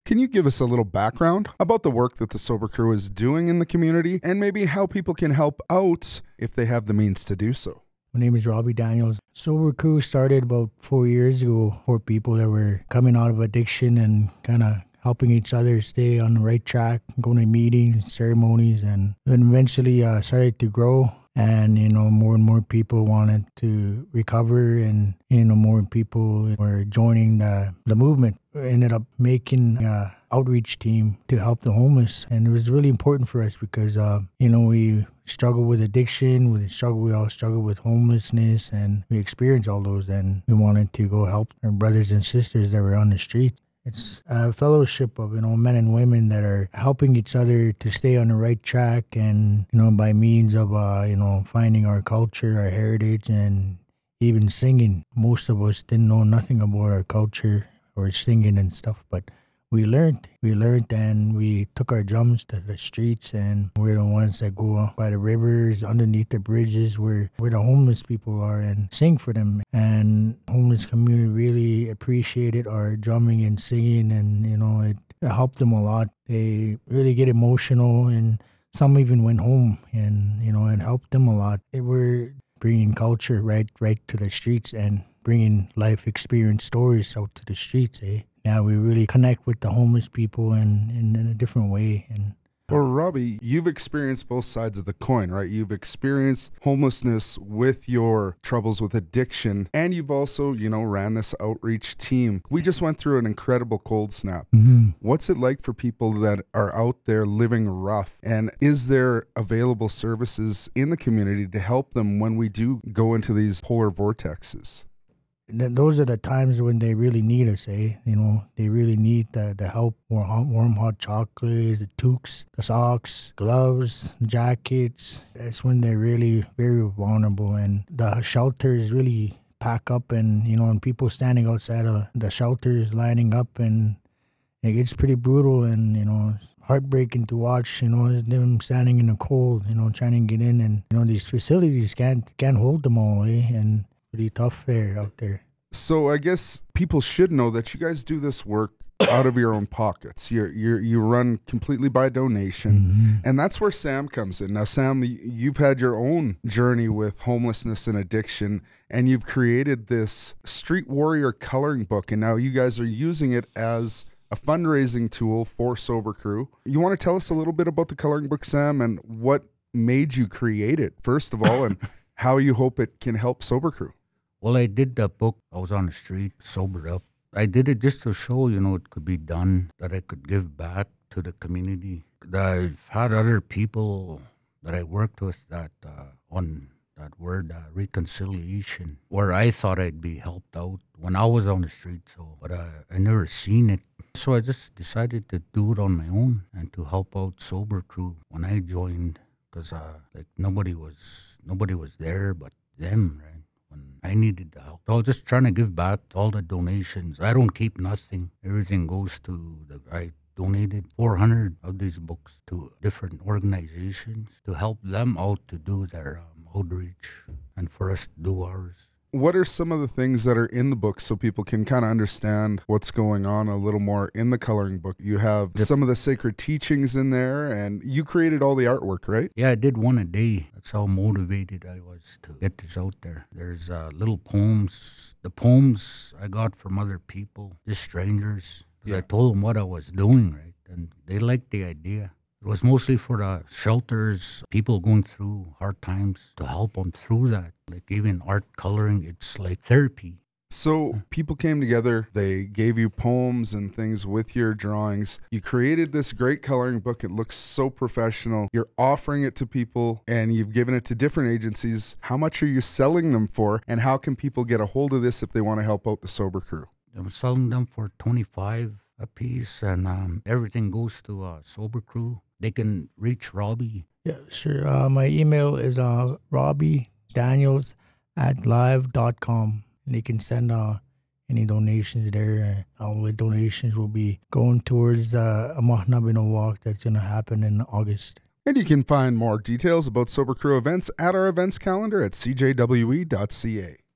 Can you give us a little background about the work that the Sober Crew is doing in the community and maybe how people can help out if they have the means to do so? My name is Robbie Daniels. Sober Crew started about 4 years ago for people that were coming out of addiction and kind of helping each other stay on the right track, going to meetings, ceremonies, and then eventually started to grow. And, more and more people wanted to recover and, more people were joining the movement. We ended up making an outreach team to help the homeless. And it was really important for us because, we struggle with addiction, we all struggle with homelessness, and we experienced all those. And we wanted to go help our brothers and sisters that were on the street. It's a fellowship of, men and women that are helping each other to stay on the right track and, by means of, finding our culture, our heritage, and even singing. Most of us didn't know nothing about our culture or singing and stuff, but we learned and we took our drums to the streets, and we're the ones that go by the rivers, underneath the bridges where the homeless people are, and sing for them. And homeless community really appreciated our drumming and singing, and it helped them a lot. They really get emotional, and some even went home, and it helped them a lot. We're bringing culture right to the streets and bringing life experience stories out to the streets. Now we really connect with the homeless people in a different way. Well, Robbie, you've experienced both sides of the coin, right? You've experienced homelessness with your troubles with addiction, and you've also, ran this outreach team. We just went through an incredible cold snap. Mm-hmm. What's it like for people that are out there living rough? And is there available services in the community to help them when we do go into these polar vortexes? Those are the times when they really need us, They really need the help. Warm hot chocolates, the toques, the socks, gloves, jackets. That's when they're really very vulnerable. And the shelters really pack up, and people standing outside of the shelters lining up, and it gets pretty brutal, and, it's heartbreaking to watch, them standing in the cold, trying to get in. And, these facilities can't hold them all, and pretty tough there out there. So I guess people should know that you guys do this work out of your own pockets. You run completely by donation, mm-hmm. and that's where Sam comes in. Now, Sam, you've had your own journey with homelessness and addiction, and you've created this Street Warrior coloring book, and now you guys are using it as a fundraising tool for Sober Crew. You want to tell us a little bit about the coloring book, Sam, and what made you create it, first of all, and how you hope it can help Sober Crew? Well, I did that book. I was on the street, sobered up. I did it just to show, it could be done, that I could give back to the community. I've had other people that I worked with that on that word, reconciliation, where I thought I'd be helped out when I was on the street. But I never seen it. So I just decided to do it on my own and to help out Sober Crew when I joined, because nobody was there but them, right? I needed the help. So I was just trying to give back all the donations. I don't keep nothing. Everything goes to I donated 400 of these books to different organizations to help them out to do their outreach and for us to do ours. What are some of the things that are in the book so people can kind of understand what's going on a little more in the coloring book? You have some of the sacred teachings in there, and you created all the artwork, right? Yeah, I did one a day. That's how motivated I was to get this out there. There's little poems. The poems I got from other people, just strangers. I told them what I was doing, right? And they liked the idea. It was mostly for the shelters, people going through hard times, to help them through that. Like even art coloring, it's like therapy. So people came together, they gave you poems and things with your drawings. You created this great coloring book. It looks so professional. You're offering it to people, and you've given it to different agencies. How much are you selling them for, and how can people get a hold of this if they want to help out the Sober Crew? I'm selling them for $25 a piece, and everything goes to Sober Crew. They can reach Robbie. Yeah, sure. My email is robbiedaniels@live.com. And you can send any donations there. All the donations will be going towards the Amahnabino walk that's going to happen in August. And you can find more details about Sober Crew events at our events calendar at cjwe.ca.